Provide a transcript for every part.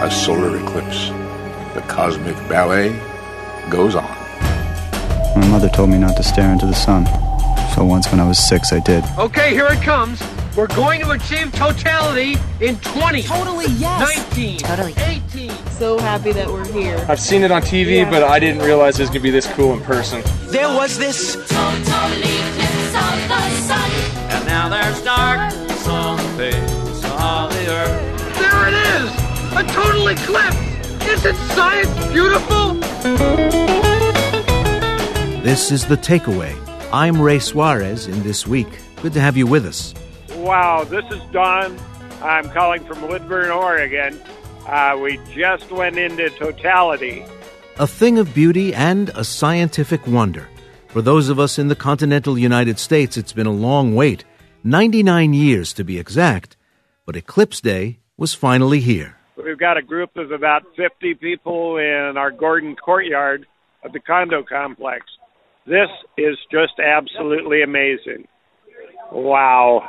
a solar eclipse. The cosmic ballet goes on. My mother told me not to stare into the sun. So once when I was 6, I did. Okay, here it comes. We're going to achieve totality in 20. Totally, yes. 19. Totally. 18. So happy that we're here. I've seen it on TV, but I didn't realize it was going to be this cool in person. There was this total eclipse of the sun. And now there's darkness on the face of the earth. There it is! A total eclipse! Isn't science beautiful? This is The Takeaway. I'm Ray Suarez in This Week. Good to have you with us. Wow, this is Don. I'm calling from Woodburn, Oregon. We just went into totality. A thing of beauty and a scientific wonder. For those of us in the continental United States, it's been a long wait, 99 years to be exact, but Eclipse Day was finally here. We've got a group of about 50 people in our Gordon courtyard of the condo complex. This is just absolutely amazing. Wow.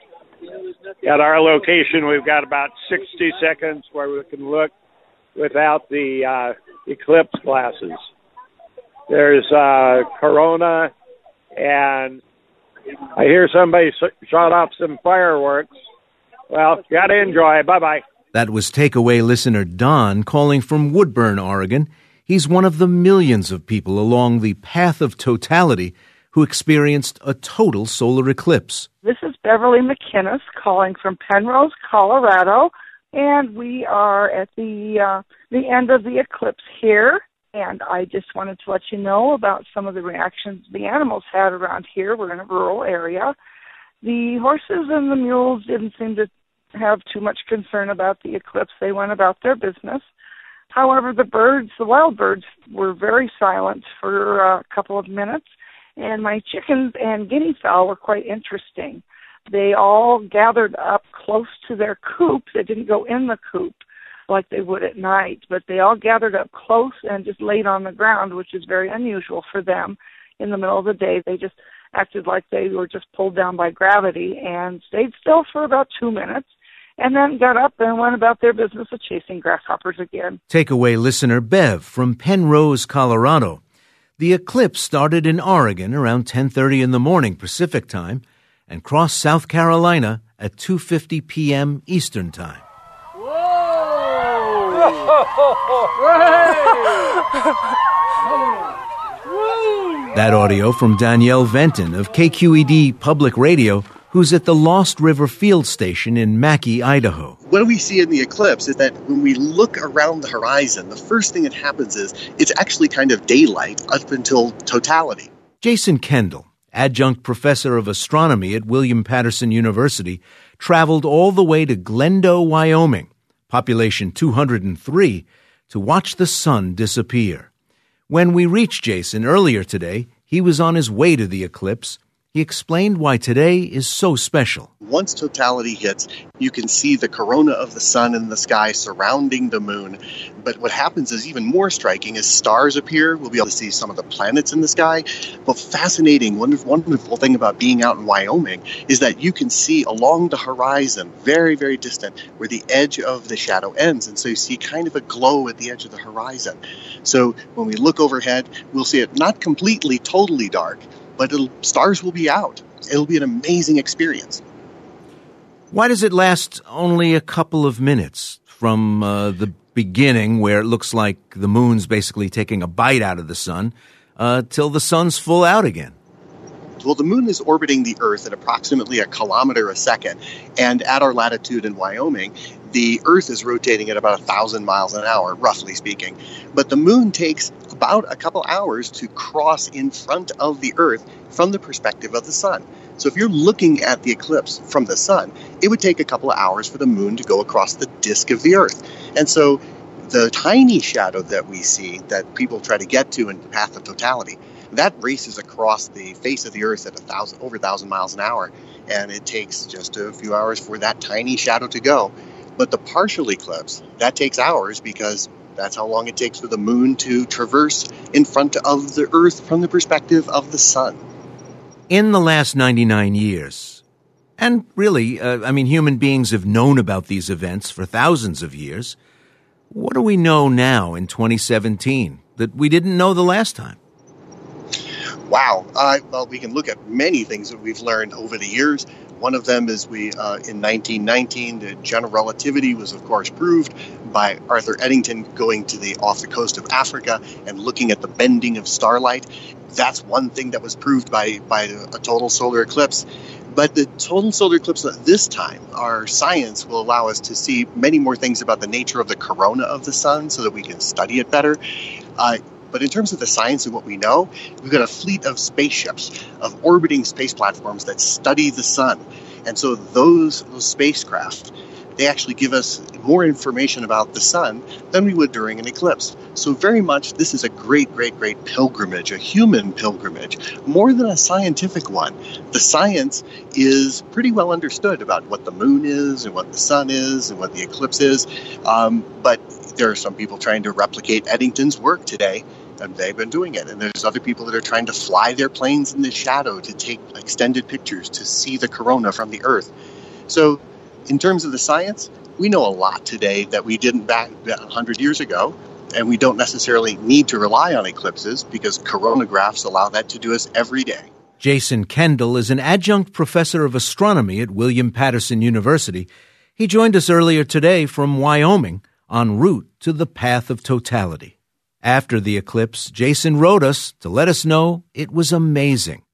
At our location, we've got about 60 seconds where we can look without the eclipse glasses. There's Corona, and I hear somebody shot off some fireworks. Well, got to enjoy. Bye-bye. That was Takeaway listener Don calling from Woodburn, Oregon. He's one of the millions of people along the path of totality who experienced a total solar eclipse. This is Beverly McInnes calling from Penrose, Colorado, and we are at the end of the eclipse here. And I just wanted to let you know about some of the reactions the animals had around here. We're in a rural area. The horses and the mules didn't seem to have too much concern about the eclipse. They went about their business. However, the wild birds were very silent for a couple of minutes, and my chickens and guinea fowl were quite interesting. They all gathered up close to their coop. They didn't go in the coop like they would at night, but they all gathered up close and just laid on the ground, which is very unusual for them in the middle of the day. They just acted like they were just pulled down by gravity and stayed still for about 2 minutes, and then got up and went about their business of chasing grasshoppers again. Takeaway listener Bev from Penrose, Colorado. The eclipse started in Oregon around 10:30 in the morning Pacific time and crossed South Carolina at 2:50 p.m. Eastern time. That audio from Danielle Venton of KQED Public Radio, who's at the Lost River Field Station in Mackay, Idaho. What we see in the eclipse is that when we look around the horizon, the first thing that happens is it's actually kind of daylight up until totality. Jason Kendall, adjunct professor of astronomy at William Patterson University, traveled all the way to Glendo, Wyoming, population 203, to watch the sun disappear. When we reached Jason earlier today, he was on his way to the eclipse. He explained why today is so special. Once totality hits, you can see the corona of the sun in the sky surrounding the moon. But what happens is even more striking as stars appear. We'll be able to see some of the planets in the sky. But fascinating, wonderful thing about being out in Wyoming is that you can see along the horizon, very, very distant, where the edge of the shadow ends. And so you see kind of a glow at the edge of the horizon. So when we look overhead, we'll see it not completely, totally dark, but stars will be out. It'll be an amazing experience. Why does it last only a couple of minutes from the beginning, where it looks like the moon's basically taking a bite out of the sun, till the sun's full out again? Well, the moon is orbiting the Earth at approximately 1 kilometer a second. And at our latitude in Wyoming, the Earth is rotating at about 1,000 miles an hour, roughly speaking. But the moon takes about a couple hours to cross in front of the Earth from the perspective of the sun. So if you're looking at the eclipse from the sun, it would take a couple of hours for the moon to go across the disk of the Earth. And so the tiny shadow that we see, that people try to get to in the path of totality, that races across the face of the Earth at over 1,000 miles an hour, and it takes just a few hours for that tiny shadow to go. But the partial eclipse, that takes hours because that's how long it takes for the moon to traverse in front of the Earth from the perspective of the sun. In the last 99 years, and really, human beings have known about these events for thousands of years, What do we know now in 2017 that we didn't know the last time? Wow. Well, we can look at many things that we've learned over the years. One of them is in 1919, the general relativity was, of course, proved by Arthur Eddington going off the coast of Africa and looking at the bending of starlight. That's one thing that was proved by a total solar eclipse. But the total solar eclipse at this time, our science will allow us to see many more things about the nature of the corona of the sun so that we can study it better. But in terms of the science and what we know, we've got a fleet of spaceships, of orbiting space platforms that study the sun. And so those spacecraft, they actually give us more information about the sun than we would during an eclipse. So very much this is a great, great, great pilgrimage, a human pilgrimage, more than a scientific one. The science is pretty well understood about what the moon is and what the sun is and what the eclipse is. But there are some people trying to replicate Eddington's work today, and they've been doing it. And there's other people that are trying to fly their planes in the shadow to take extended pictures to see the corona from the Earth. So in terms of the science, we know a lot today that we didn't back 100 years ago, and we don't necessarily need to rely on eclipses because coronagraphs allow that to do us every day. Jason Kendall is an adjunct professor of astronomy at William Patterson University. He joined us earlier today from Wyoming en route to the path of totality. After the eclipse, Jason wrote us to let us know it was amazing.